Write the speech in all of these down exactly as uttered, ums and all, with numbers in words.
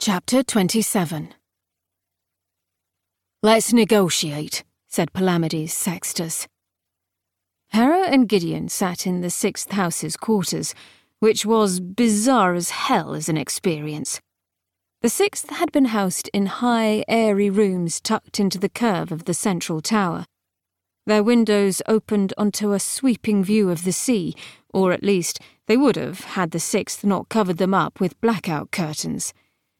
Chapter twenty-seven. "Let's negotiate," said Palamedes Sextus. Hera and Gideon sat in the Sixth House's quarters, which was bizarre as hell as an experience. The Sixth had been housed in high, airy rooms tucked into the curve of the central tower. Their windows opened onto a sweeping view of the sea, or at least they would have had the Sixth not covered them up with blackout curtains.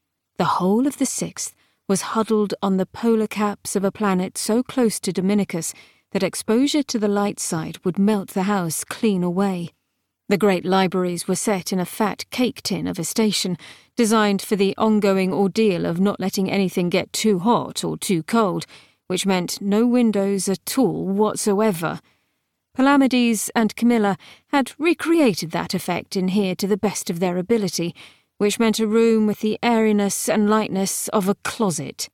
The whole of the Sixth was huddled on the polar caps of a planet so close to Dominicus that exposure to the light side would melt the house clean away. The great libraries were set in a fat cake tin of a station, designed for the ongoing ordeal of not letting anything get too hot or too cold, which meant no windows at all whatsoever. Palamedes and Camilla had recreated that effect in here to the best of their ability, which meant a room with the airiness and lightness of a closet.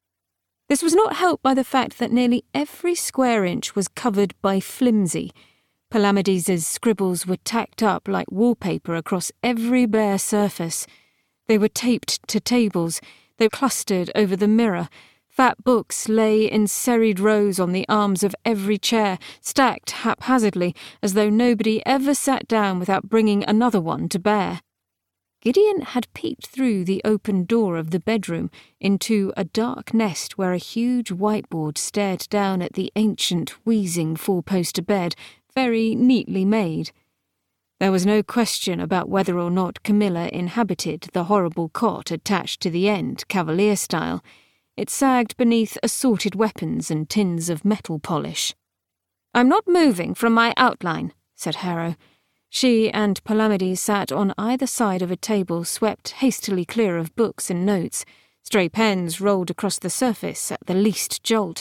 This was not helped by the fact that nearly every square inch was covered by flimsy. Palamedes's scribbles were tacked up like wallpaper across every bare surface. They were taped to tables, they clustered over the mirror. Fat books lay in serried rows on the arms of every chair, stacked haphazardly, as though nobody ever sat down without bringing another one to bear. Gideon had peeked through the open door of the bedroom into a dark nest where a huge whiteboard stared down at the ancient, wheezing four-poster bed, very neatly made. There was no question about whether or not Camilla inhabited the horrible cot attached to the end, cavalier style. It sagged beneath assorted weapons and tins of metal polish. "I'm not moving from my outline," said Harrow. She and Palamedes sat on either side of a table swept hastily clear of books and notes. Stray pens rolled across the surface at the least jolt.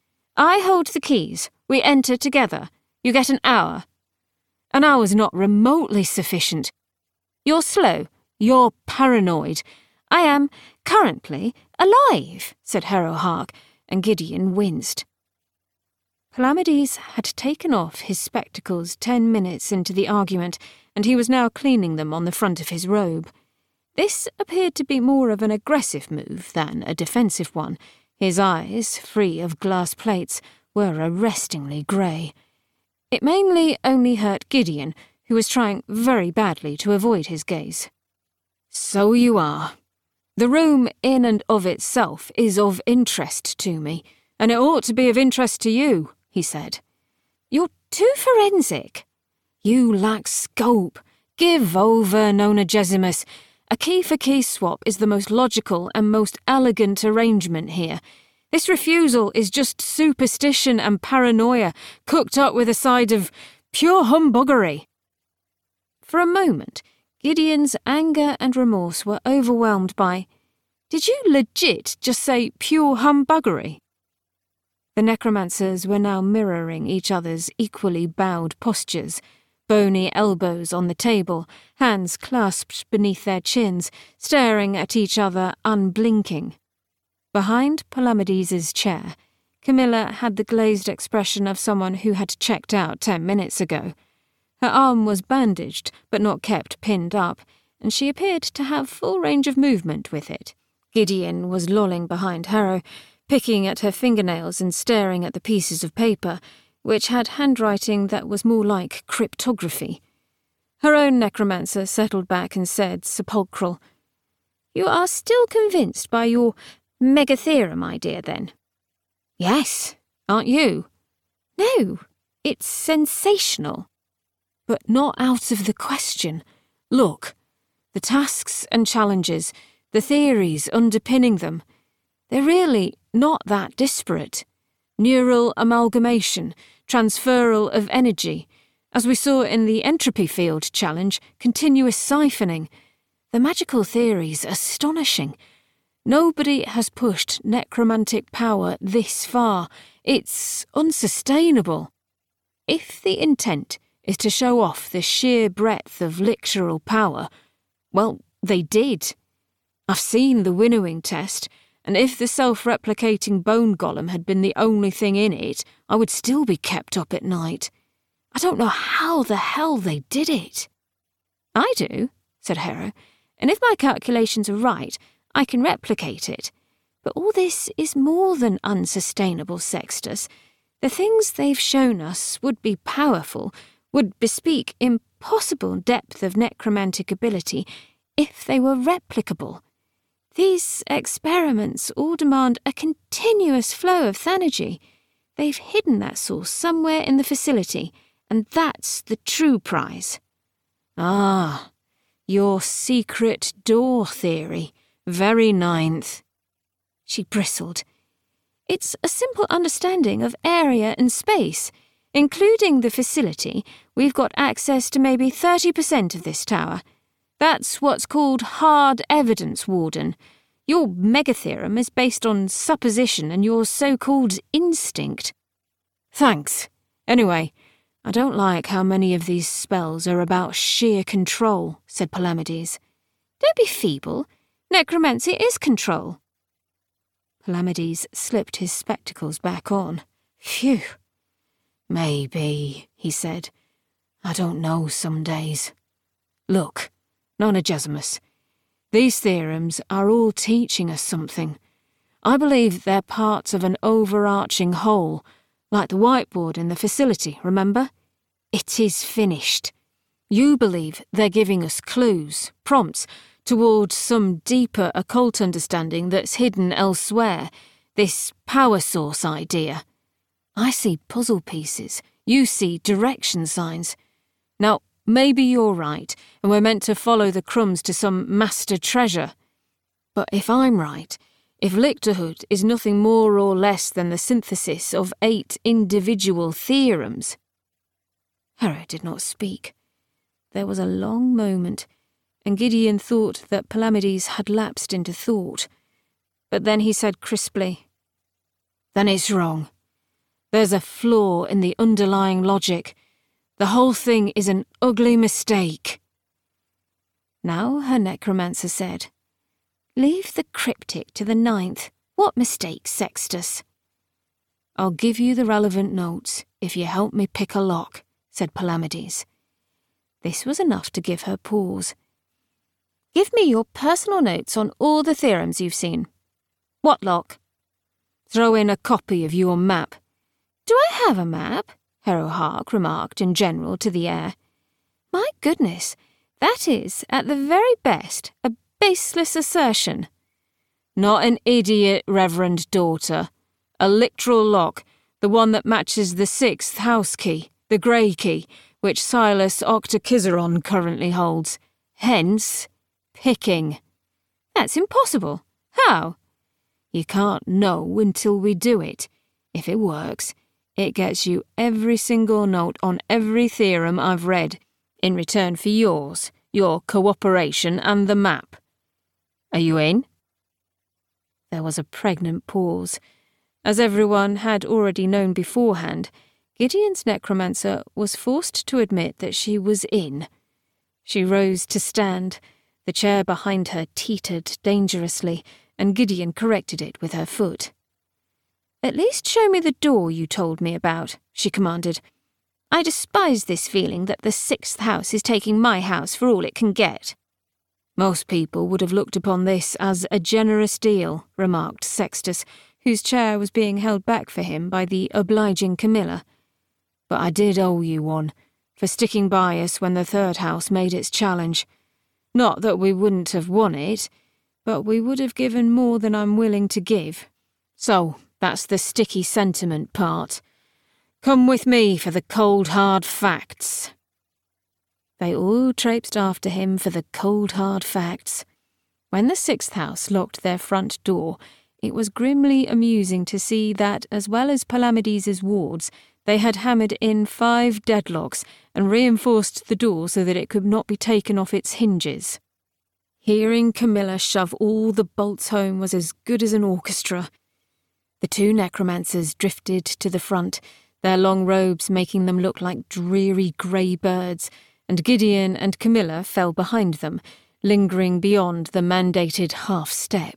"I hold the keys. We enter together. You get an hour." "An hour's not remotely sufficient." "You're slow. You're paranoid. I am, currently, alive," said Harrow Hark, and Gideon winced. Palamedes had taken off his spectacles ten minutes into the argument, and he was now cleaning them on the front of his robe. This appeared to be more of an aggressive move than a defensive one. His eyes, free of glass plates, were arrestingly grey. It mainly only hurt Gideon, who was trying very badly to avoid his gaze. "So you are. The room in and of itself is of interest to me, and it ought to be of interest to you," he said. "You're too forensic." "You lack scope. Give over, Nonagesimus. A key-for-key swap is the most logical and most elegant arrangement here. This refusal is just superstition and paranoia, cooked up with a side of pure humbuggery." For a moment, Gideon's anger and remorse were overwhelmed by, "Did you legit just say pure humbuggery?" The necromancers were now mirroring each other's equally bowed postures, bony elbows on the table, hands clasped beneath their chins, staring at each other unblinking. Behind Palamedes's chair, Camilla had the glazed expression of someone who had checked out ten minutes ago. Her arm was bandaged, but not kept pinned up, and she appeared to have full range of movement with it. Gideon was lolling behind Harrow, picking at her fingernails and staring at the pieces of paper, which had handwriting that was more like cryptography. Her own necromancer settled back and said, sepulchral, "You are still convinced by your megatheorem idea, then?" "Yes, aren't you?" "No, it's sensational." "But not out of the question. Look, the tasks and challenges, the theories underpinning them, they're really not that disparate. Neural amalgamation, transferal of energy, as we saw in the entropy field challenge, continuous siphoning. The magical theory's astonishing. Nobody has pushed necromantic power this far. It's unsustainable. If the intent is to show off the sheer breadth of lictural power, well, they did. I've seen the winnowing test, and if the self-replicating bone golem had been the only thing in it, I would still be kept up at night. I don't know how the hell they did it." "I do," said Hera, "and if my calculations are right, I can replicate it. But all this is more than unsustainable, Sextus. The things they've shown us would be powerful, would bespeak impossible depth of necromantic ability if they were replicable. These experiments all demand a continuous flow of Thanagy. They've hidden that source somewhere in the facility, and that's the true prize. Ah, your secret door theory. Very ninth. She bristled. It's a simple understanding of area and space. Including the facility, we've got access to maybe thirty percent of this tower. That's what's called hard evidence, Warden. Your megatheorem is based on supposition and your so-called instinct. Thanks. Anyway, I don't like how many of these spells are about sheer control, said Palamedes. Don't be feeble. Necromancy is control. Palamedes slipped his spectacles back on. Phew. Maybe, he said. I don't know some days. Look, Nonagesimus, these theorems are all teaching us something. I believe they're parts of an overarching whole, like the whiteboard in the facility, remember? It is finished. You believe they're giving us clues, prompts, towards some deeper occult understanding that's hidden elsewhere, this power source idea. I see puzzle pieces, you see direction signs. Now, maybe you're right, and we're meant to follow the crumbs to some master treasure. But if I'm right, if Lictorhood is nothing more or less than the synthesis of eight individual theorems... Hera did not speak. There was a long moment, and Gideon thought that Palamedes had lapsed into thought. But then he said crisply, Then it's wrong. There's a flaw in the underlying logic. The whole thing is an ugly mistake. Now her necromancer said, Leave the cryptic to the ninth. What mistake, Sextus? I'll give you the relevant notes if you help me pick a lock, said Palamedes. This was enough to give her pause. Give me your personal notes on all the theorems you've seen. What lock? Throw in a copy of your map. Do I have a map? Herohark remarked in general to the air. My goodness, that is, at the very best, a baseless assertion. Not an idiot, Reverend Daughter. A literal lock, the one that matches the sixth house key, the grey key, which Silas Octokizeron currently holds. Hence, picking. That's impossible. How? You can't know until we do it. If it works, it gets you every single note on every theorem I've read, in return for yours, your cooperation and the map. Are you in? There was a pregnant pause. As everyone had already known beforehand, Gideon's necromancer was forced to admit that she was in. She rose to stand. The chair behind her teetered dangerously, and Gideon corrected it with her foot. At least show me the door you told me about, she commanded. I despise this feeling that the sixth house is taking my house for all it can get. Most people would have looked upon this as a generous deal, remarked Sextus, whose chair was being held back for him by the obliging Camilla. But I did owe you one, for sticking by us when the third house made its challenge. Not that we wouldn't have won it, but we would have given more than I'm willing to give. So, that's the sticky sentiment part. Come with me for the cold hard facts. They all traipsed after him for the cold hard facts. When the sixth house locked their front door, it was grimly amusing to see that, as well as Palamedes's wards, they had hammered in five deadlocks and reinforced the door so that it could not be taken off its hinges. Hearing Camilla shove all the bolts home was as good as an orchestra. The two necromancers drifted to the front, their long robes making them look like dreary grey birds, and Gideon and Camilla fell behind them, lingering beyond the mandated half-step.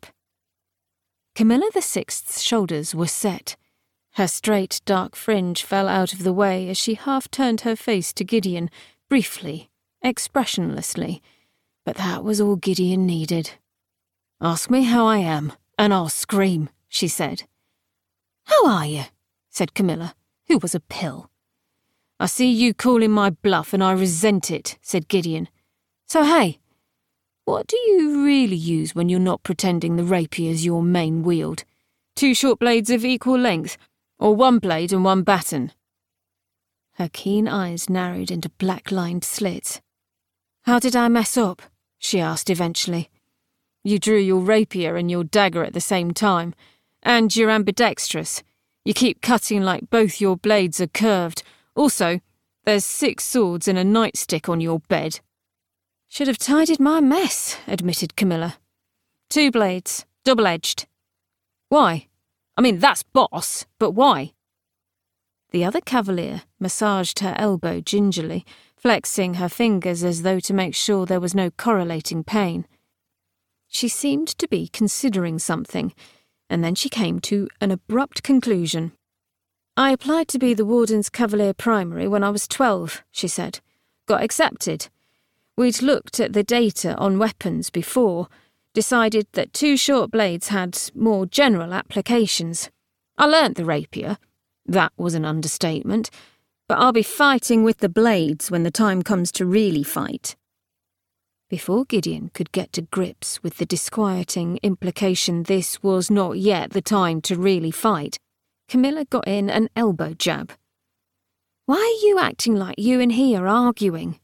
Camilla the Sixth's shoulders were set. Her straight, dark fringe fell out of the way as she half-turned her face to Gideon, briefly, expressionlessly, but that was all Gideon needed. Ask me how I am, and I'll scream, she said. How are you? Said Camilla, who was a pill. I see you calling my bluff and I resent it, said Gideon. So hey, what do you really use when you're not pretending the rapier's your main wield? Two short blades of equal length, or one blade and one baton? Her keen eyes narrowed into black-lined slits. How did I mess up? She asked eventually. You drew your rapier and your dagger at the same time, and you're ambidextrous. You keep cutting like both your blades are curved. Also, there's six swords and a nightstick on your bed. Should have tidied my mess, admitted Camilla. Two blades, double-edged. Why? I mean, that's boss, but why? The other cavalier massaged her elbow gingerly, flexing her fingers as though to make sure there was no correlating pain. She seemed to be considering something, and then she came to an abrupt conclusion. I applied to be the Warden's Cavalier Primary when I was twelve, she said. Got accepted. We'd looked at the data on weapons before, decided that two short blades had more general applications. I learnt the rapier. That was an understatement. But I'll be fighting with the blades when the time comes to really fight. Before Gideon could get to grips with the disquieting implication this was not yet the time to really fight, Camilla got in an elbow jab. Why are you acting like you and he are arguing?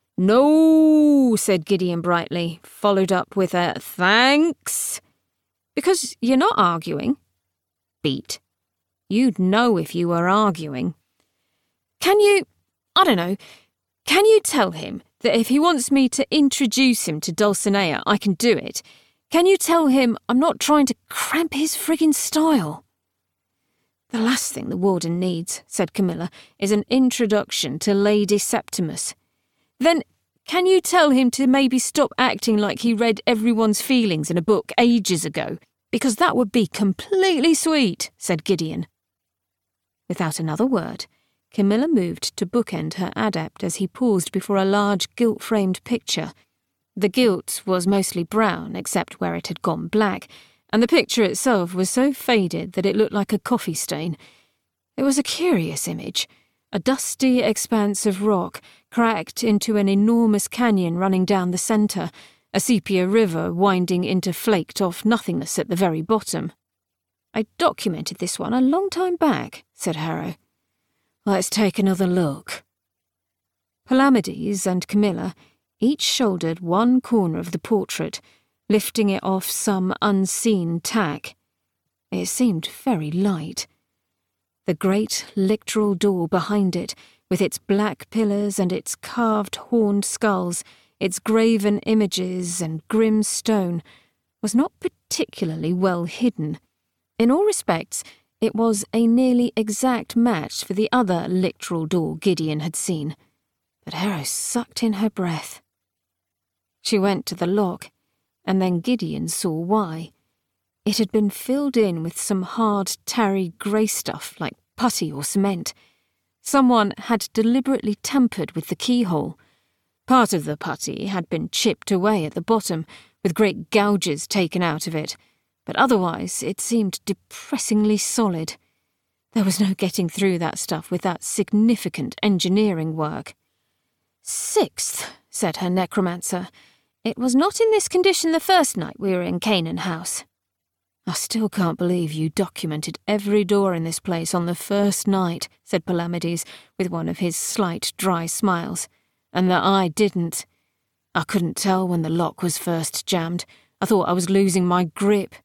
No, said Gideon brightly, followed up with a thanks. Because you're not arguing. Beat. You'd know if you were arguing. Can you, I don't know, can you tell him that if he wants me to introduce him to Dulcinea, I can do it? Can you tell him I'm not trying to cramp his friggin' style? The last thing the Warden needs, said Camilla, is an introduction to Lady Septimus. Then can you tell him to maybe stop acting like he read everyone's feelings in a book ages ago? Because that would be completely sweet, said Gideon. Without another word, Camilla moved to bookend her adept as he paused before a large gilt-framed picture. The gilt was mostly brown, except where it had gone black, and the picture itself was so faded that it looked like a coffee stain. It was a curious image, a dusty expanse of rock cracked into an enormous canyon running down the centre, a sepia river winding into flaked-off nothingness at the very bottom. I documented this one a long time back, said Harrow. Let's take another look. Palamedes and Camilla each shouldered one corner of the portrait, lifting it off some unseen tack. It seemed very light. The great lictoral door behind it, with its black pillars and its carved horned skulls, its graven images and grim stone, was not particularly well hidden. In all respects, it was a nearly exact match for the other lictoral door Gideon had seen. But Harrow sucked in her breath. She went to the lock, and then Gideon saw why. It had been filled in with some hard, tarry grey stuff like putty or cement. Someone had deliberately tampered with the keyhole. Part of the putty had been chipped away at the bottom, with great gouges taken out of it, but otherwise it seemed depressingly solid. There was no getting through that stuff without significant engineering work. Sixth, said her necromancer. It was not in this condition the first night we were in Canaan House. I still can't believe you documented every door in this place on the first night, said Palamedes, with one of his slight, dry smiles, and that I didn't. I couldn't tell when the lock was first jammed. I thought I was losing my grip.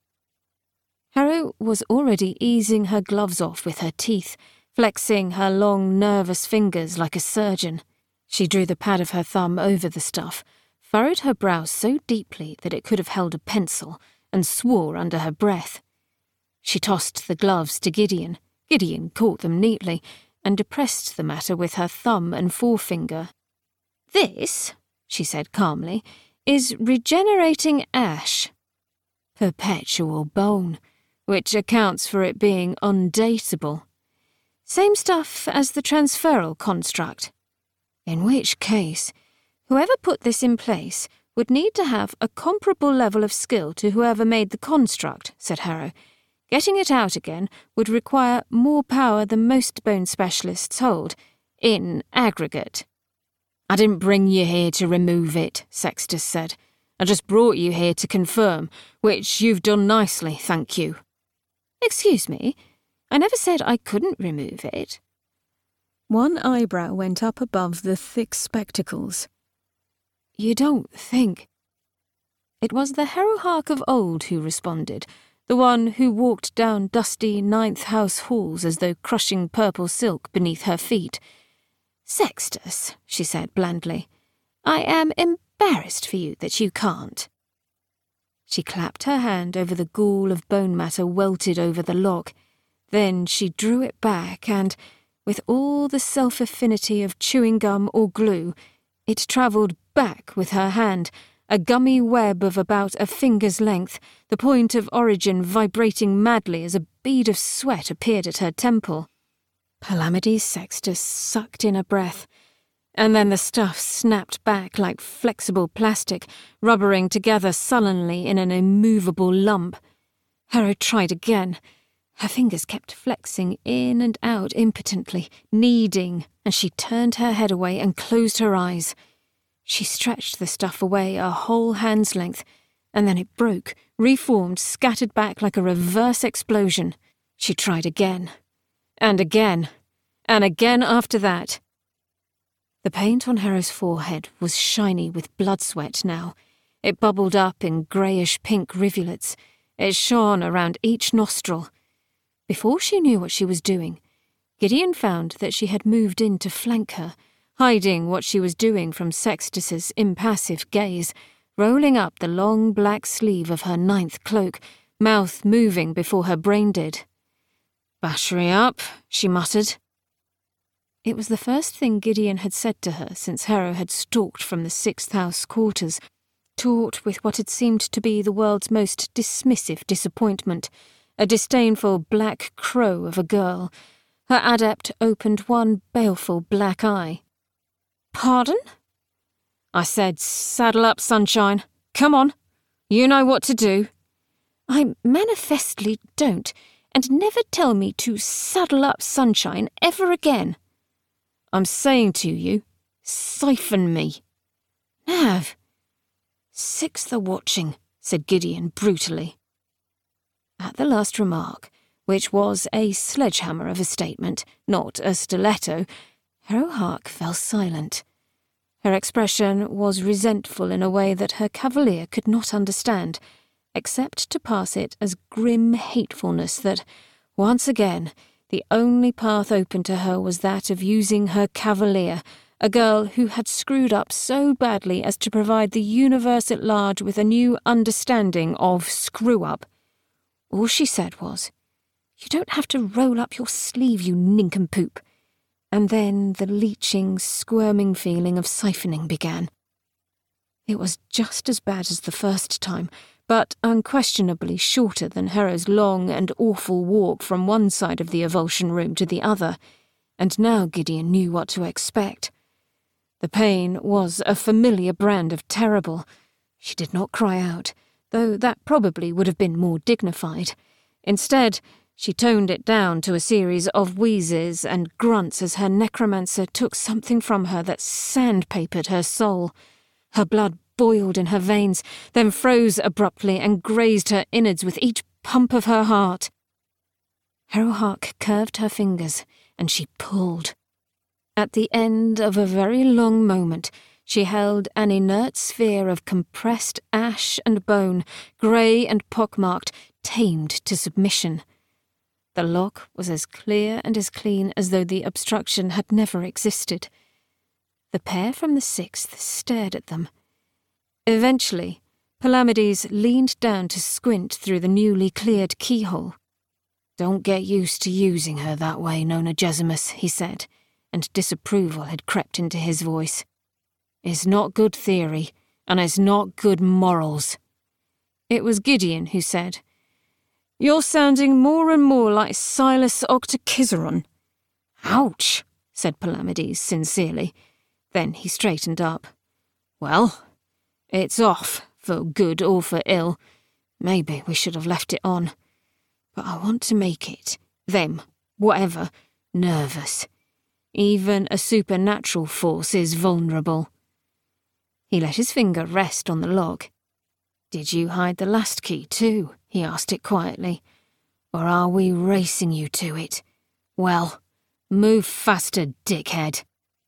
Harrow was already easing her gloves off with her teeth, flexing her long, nervous fingers like a surgeon. She drew the pad of her thumb over the stuff, furrowed her brow so deeply that it could have held a pencil, and swore under her breath. She tossed the gloves to Gideon. Gideon caught them neatly, and depressed the matter with her thumb and forefinger. This, she said calmly, is regenerating ash. Perpetual bone, which accounts for it being undateable. Same stuff as the transferal construct. In which case, whoever put this in place would need to have a comparable level of skill to whoever made the construct, said Harrow. Getting it out again would require more power than most bone specialists hold, in aggregate. I didn't bring you here to remove it, Sextus said. I just brought you here to confirm, which you've done nicely, thank you. Excuse me, I never said I couldn't remove it. One eyebrow went up above the thick spectacles. You don't think... It was the Harrow Hark of old who responded, the one who walked down dusty ninth house halls as though crushing purple silk beneath her feet. Sextus, she said blandly, I am embarrassed for you that you can't. She clapped her hand over the ghoul of bone matter welted over the lock. Then she drew it back and, with all the self-affinity of chewing gum or glue, it travelled back with her hand, a gummy web of about a finger's length, the point of origin vibrating madly as a bead of sweat appeared at her temple. Palamedes Sextus sucked in a breath, and then the stuff snapped back like flexible plastic, rubbering together sullenly in an immovable lump. Harrow tried again. Her fingers kept flexing in and out impotently, kneading, and she turned her head away and closed her eyes. She stretched the stuff away a whole hand's length, and then it broke, reformed, scattered back like a reverse explosion. She tried again. And again, and again after that. The paint on Harrow's forehead was shiny with blood sweat now. It bubbled up in greyish-pink rivulets. It shone around each nostril. Before she knew what she was doing, Gideon found that she had moved in to flank her, hiding what she was doing from Sextus's impassive gaze, rolling up the long black sleeve of her ninth cloak, mouth moving before her brain did. "Battery up," she muttered. It was the first thing Gideon had said to her since Harrow had stalked from the sixth house quarters, taught with what had seemed to be the world's most dismissive disappointment, a disdainful black crow of a girl. Her adept opened one baleful black eye. "Pardon?" "I said, saddle up, sunshine. Come on. You know what to do." "I manifestly don't, and never tell me to saddle up, sunshine, ever again." "I'm saying to you, siphon me." "Nav." "Six the watching," said Gideon brutally. At the last remark, which was a sledgehammer of a statement, not a stiletto, Harrow Hark fell silent. Her expression was resentful in a way that her cavalier could not understand, except to pass it as grim hatefulness that, once again, the only path open to her was that of using her cavalier, a girl who had screwed up so badly as to provide the universe at large with a new understanding of screw-up. All she said was, "You don't have to roll up your sleeve, you nincompoop." And then the leeching, squirming feeling of siphoning began. It was just as bad as the first time, but unquestionably shorter than Harrow's long and awful walk from one side of the avulsion room to the other, and now Gideon knew what to expect. The pain was a familiar brand of terrible. She did not cry out, though that probably would have been more dignified. Instead, she toned it down to a series of wheezes and grunts as her necromancer took something from her that sandpapered her soul. Her blood boiled in her veins, then froze abruptly and grazed her innards with each pump of her heart. Harrow Hark curved her fingers, and she pulled. At the end of a very long moment, she held an inert sphere of compressed ash and bone, grey and pockmarked, tamed to submission. The lock was as clear and as clean as though the obstruction had never existed. The pair from the sixth stared at them. Eventually, Palamedes leaned down to squint through the newly cleared keyhole. "Don't get used to using her that way, Nona Gesimus," he said, and disapproval had crept into his voice. "It's not good theory, and it's not good morals." It was Gideon who said, "You're sounding more and more like Silas Octokizaron." "Ouch," said Palamedes sincerely. Then he straightened up. "Well, It's off, for good or for ill. Maybe we should have left it on. But I want to make it, them, whatever, nervous. Even a supernatural force is vulnerable. He let his finger rest on the log. Did you hide the last key too? He asked it quietly. Or are we racing you to it? Well, move faster, dickhead.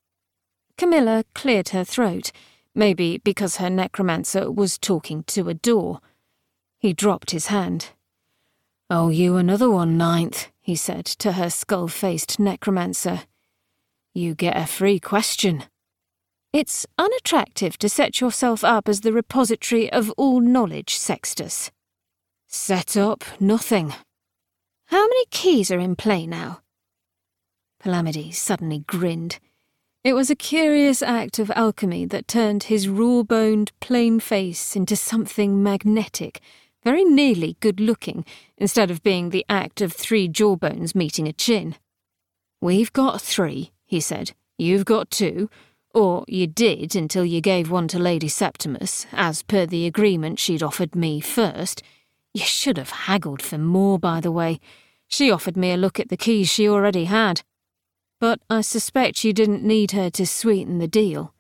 Camilla cleared her throat, maybe because her necromancer was talking to a door. He dropped his hand. Oh, you another one, Ninth, he said to her skull-faced necromancer. You get a free question. It's unattractive to set yourself up as the repository of all knowledge, Sextus. Set up nothing. How many keys are in play now? Palamedes suddenly grinned. It was a curious act of alchemy that turned his raw-boned, plain face into something magnetic, very nearly good-looking, instead of being the act of three jawbones meeting a chin. We've got three, he said. You've got two. Or you did until you gave one to Lady Septimus, as per the agreement she'd offered me first. You should have haggled for more, by the way. She offered me a look at the keys she already had. But I suspect you didn't need her to sweeten the deal.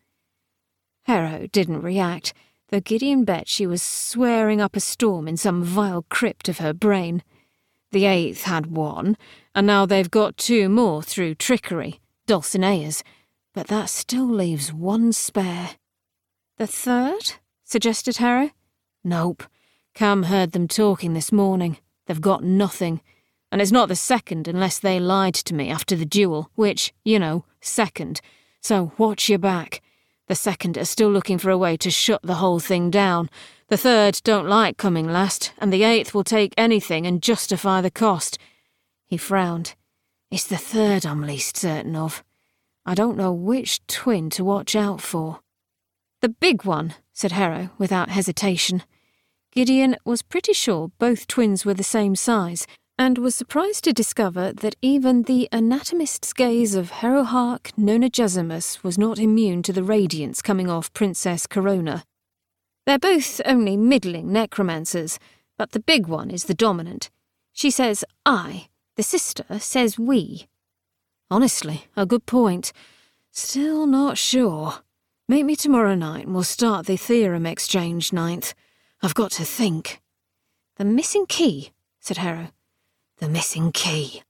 Harrow didn't react, though Gideon bet she was swearing up a storm in some vile crypt of her brain. The eighth had one, and now they've got two more through trickery, Dulcinea's. But that still leaves one spare. The third? Suggested Harrow. Nope. Cam heard them talking this morning. They've got nothing. And it's not the second unless they lied to me after the duel, which, you know, second. So watch your back. The second are still looking for a way to shut the whole thing down. The third don't like coming last, and the eighth will take anything and justify the cost. He frowned. It's the third I'm least certain of. I don't know which twin to watch out for. The big one, said Harrow without hesitation. Gideon was pretty sure both twins were the same size, and was surprised to discover that even the anatomist's gaze of Harrowhark Nonagesimus was not immune to the radiance coming off Princess Corona. They're both only middling necromancers, but the big one is the dominant. She says I, the sister says we. Honestly, a good point. Still not sure. Meet me tomorrow night and we'll start the theorem exchange, Ninth. I've got to think. The missing key, said Harrow. The missing key.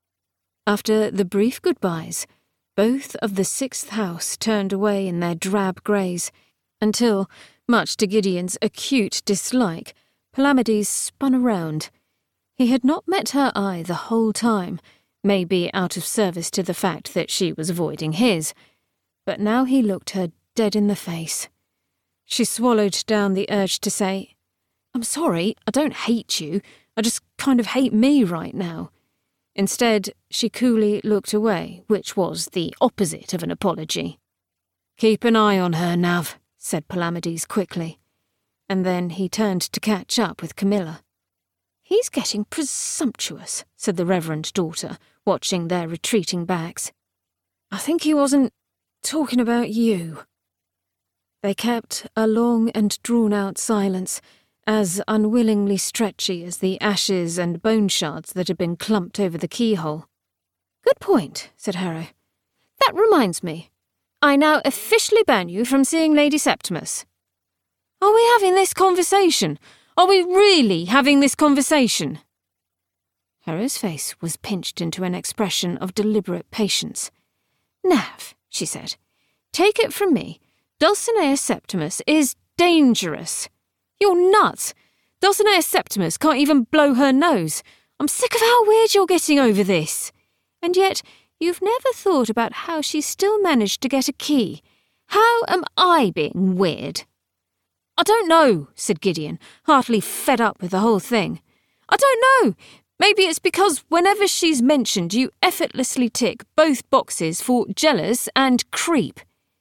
After the brief goodbyes, both of the sixth house turned away in their drab greys, until, much to Gideon's acute dislike, Palamedes spun around. He had not met her eye the whole time, maybe out of service to the fact that she was avoiding his, but now he looked her dead in the face. She swallowed down the urge to say, I'm sorry, I don't hate you, I just kind of hate me right now. Instead, she coolly looked away, which was the opposite of an apology. Keep an eye on her, Nav, said Palamedes quickly, and then he turned to catch up with Camilla. He's getting presumptuous, said the Reverend daughter, watching their retreating backs. I think he wasn't talking about you. They kept a long and drawn-out silence, as unwillingly stretchy as the ashes and bone shards that had been clumped over the keyhole. Good point, said Harrow. That reminds me. I now officially ban you from seeing Lady Septimus. Are we having this conversation? Are we really having this conversation? Harrow's face was pinched into an expression of deliberate patience. Nav, she said, take it from me, Dulcinea Septimus is dangerous. You're nuts. Dulcinea Septimus can't even blow her nose. I'm sick of how weird you're getting over this. And yet, you've never thought about how she still managed to get a key. How am I being weird? I don't know, said Gideon, heartily fed up with the whole thing. I don't know. Maybe it's because whenever she's mentioned, you effortlessly tick both boxes for jealous and creep.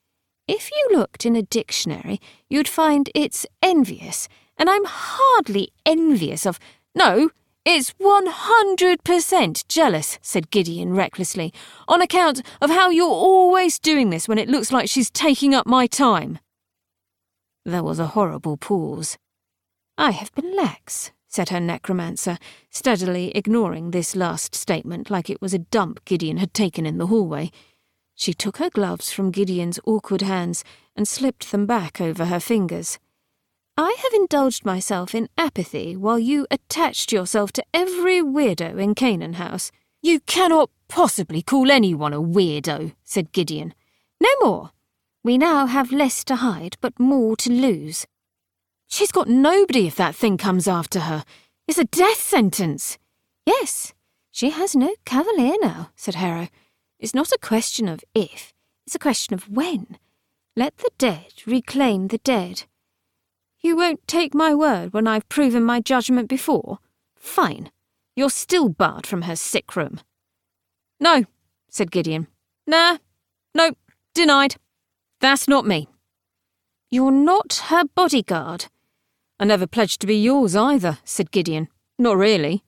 If you looked in a dictionary, you'd find it's envious, and I'm hardly envious of... No, it's one hundred percent jealous, said Gideon recklessly, on account of how you're always doing this when it looks like she's taking up my time. There was a horrible pause. "I have been lax," said her necromancer, steadily ignoring this last statement like it was a dump Gideon had taken in the hallway. She took her gloves from Gideon's awkward hands and slipped them back over her fingers. "I have indulged myself in apathy while you attached yourself to every weirdo in Canaan House." "You cannot possibly call anyone a weirdo," said Gideon. "No more. We now have less to hide, but more to lose." "She's got nobody if that thing comes after her. It's a death sentence." "Yes, she has no cavalier now," said Harrow. "It's not a question of if, it's a question of when. Let the dead reclaim the dead." "You won't take my word when I've proven my judgment before? Fine. You're still barred from her sick room." "No," said Gideon. "Nah, no, denied. That's not me." "You're not her bodyguard." "I never pledged to be yours either," said Gideon. "Not really."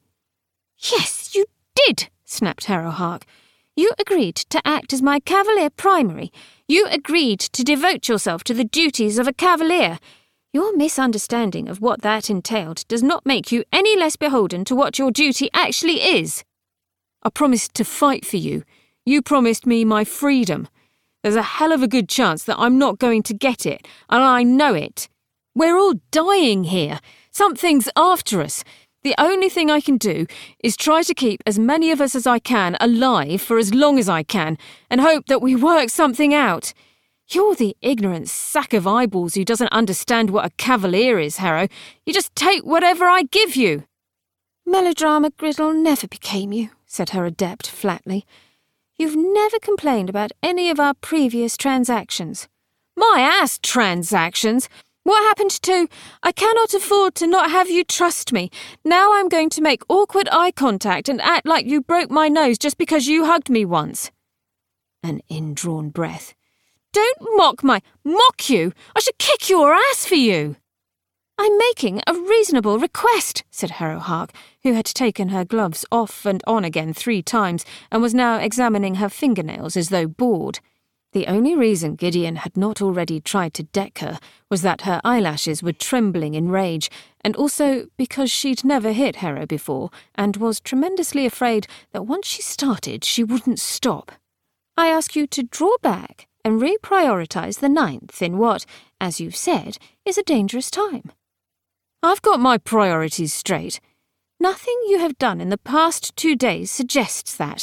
"Yes, you did," snapped Harrow Hark. "You agreed to act as my cavalier primary. You agreed to devote yourself to the duties of a cavalier. Your misunderstanding of what that entailed does not make you any less beholden to what your duty actually is." "I promised to fight for you. You promised me my freedom. There's a hell of a good chance that I'm not going to get it, and I know it. We're all dying here. Something's after us. The only thing I can do is try to keep as many of us as I can alive for as long as I can, and hope that we work something out. You're the ignorant sack of eyeballs who doesn't understand what a cavalier is, Harrow. You just take whatever I give you." "Melodrama Griddle never became you," said her adept flatly. "You've never complained about any of our previous transactions." "My ass transactions! What happened to, 'I cannot afford to not have you trust me. Now I'm going to make awkward eye contact and act like you broke my nose just because you hugged me once'?" An indrawn breath. "Don't mock my... Mock you? I should kick your ass for you." "I'm making a reasonable request," said Harrow Hark, who had taken her gloves off and on again three times and was now examining her fingernails as though bored. The only reason Gideon had not already tried to deck her was that her eyelashes were trembling in rage, and also because she'd never hit Harrow before and was tremendously afraid that once she started she wouldn't stop. "I ask you to draw back and reprioritise the ninth in what, as you've said, is a dangerous time." "I've got my priorities straight." "Nothing you have done in the past two days suggests that."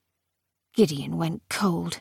Gideon went cold.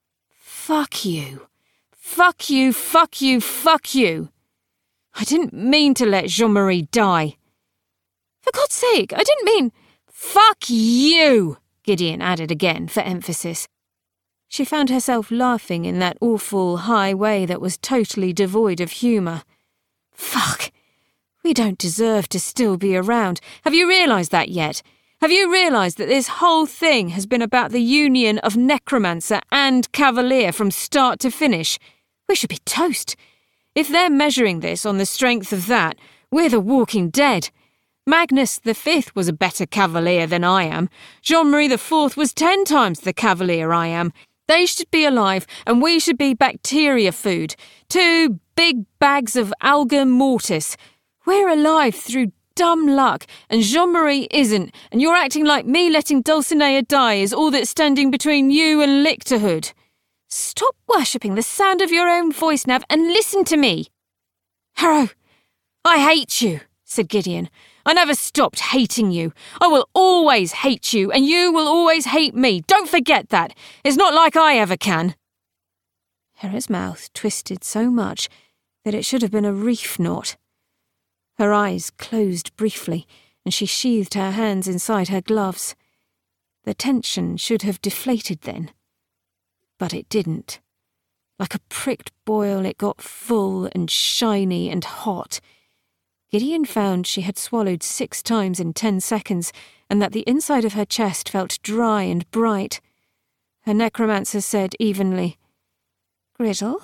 "Fuck you. Fuck you, fuck you, fuck you. I didn't mean to let Jean-Marie die." "For God's sake, I didn't mean—" "Fuck you," Gideon added again for emphasis. She found herself laughing in that awful, high way that was totally devoid of humour. "Fuck. We don't deserve to still be around. Have you realised that yet? Have you realised that this whole thing has been about the union of necromancer and cavalier from start to finish? We should be toast. If they're measuring this on the strength of that, we're the walking dead. Magnus the Fifth was a better cavalier than I am. Jean-Marie the Fourth was ten times the cavalier I am. They should be alive, and we should be bacteria food. Two big bags of alga mortis. We're alive through dumb luck, and Jean-Marie isn't, and you're acting like me letting Dulcinea die is all that's standing between you and lictorhood. Stop worshipping the sound of your own voice, Nav, and listen to me." "Harrow, I hate you," said Gideon. "I never stopped hating you. I will always hate you, and you will always hate me. Don't forget that. It's not like I ever can." Harrow's mouth twisted so much that it should have been a reef knot. Her eyes closed briefly, and she sheathed her hands inside her gloves. The tension should have deflated then. But it didn't. Like a pricked boil, it got full and shiny and hot. Gideon found she had swallowed six times in ten seconds, and that the inside of her chest felt dry and bright. Her necromancer said evenly, "Griddle,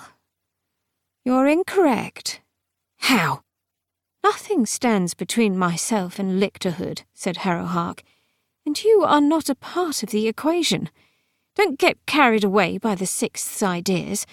you're incorrect." "How?" "Nothing stands between myself and lictorhood," said Harrow Hark, "and you are not a part of the equation. Don't get carried away by the Sixth's ideas.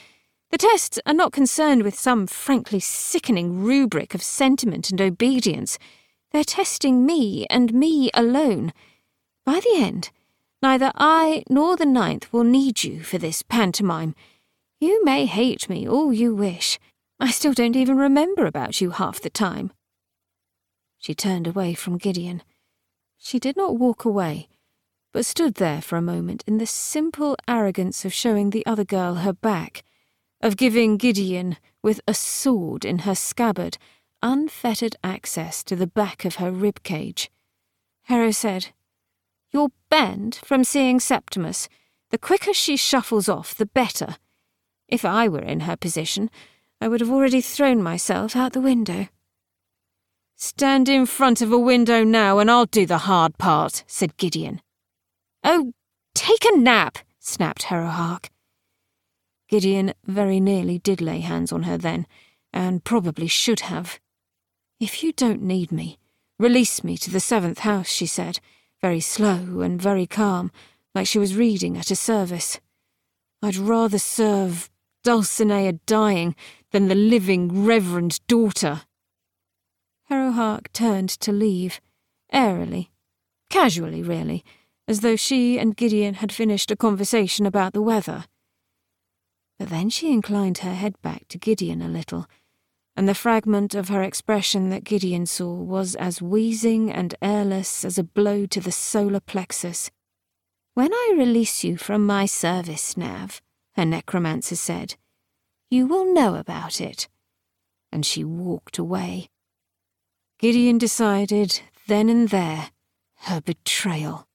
The tests are not concerned with some frankly sickening rubric of sentiment and obedience. They're testing me and me alone. By the end, neither I nor the Ninth will need you for this pantomime. You may hate me all you wish. I still don't even remember about you half the time." She turned away from Gideon. She did not walk away, but stood there for a moment in the simple arrogance of showing the other girl her back, of giving Gideon, with a sword in her scabbard, unfettered access to the back of her rib cage. Harrow said, "You're banned from seeing Septimus. The quicker she shuffles off, the better. If I were in her position, I would have already thrown myself out the window." "Stand in front of a window now and I'll do the hard part," said Gideon. "Oh, take a nap," snapped Harrowhark. Gideon very nearly did lay hands on her then, and probably should have. "If you don't need me, release me to the seventh house," she said, very slow and very calm, like she was reading at a service. "I'd rather serve Dulcinea dying than the living Reverend Daughter." Harrowhark turned to leave, airily, casually really, as though she and Gideon had finished a conversation about the weather. But then she inclined her head back to Gideon a little, and the fragment of her expression that Gideon saw was as wheezing and airless as a blow to the solar plexus. "When I release you from my service, Nav," her necromancer said, "you will know about it." And she walked away. Gideon decided, then and there, her betrayal.